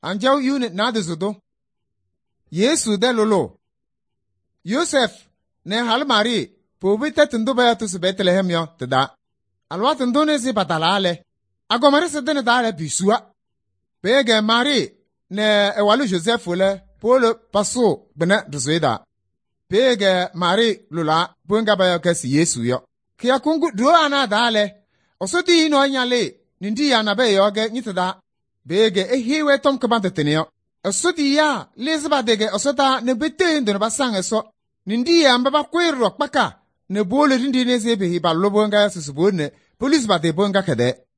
anjau unit na de zudo Yesu de lolo Yosef ne hal Mari po bita tundu ba tu Bethlehem yo tada alwa tundu ne si batalale agomare se de ne dale bisua pege Mari ne ewalu Joseph le polo paso bena duzuida pege Mari lula bunga ba yo kasi Yesu yo kia kungu duo ana dale osoti no nyale nindi ya na be yo ge nyitada bege ehiwe tom kabante tenio osoti ya lezba dege osota ne bete ndo ba sanga so nindi ya mbaba kwero kpaka ne bole ndi ne zebe hi ba lobonga susubone police ba de bonga kede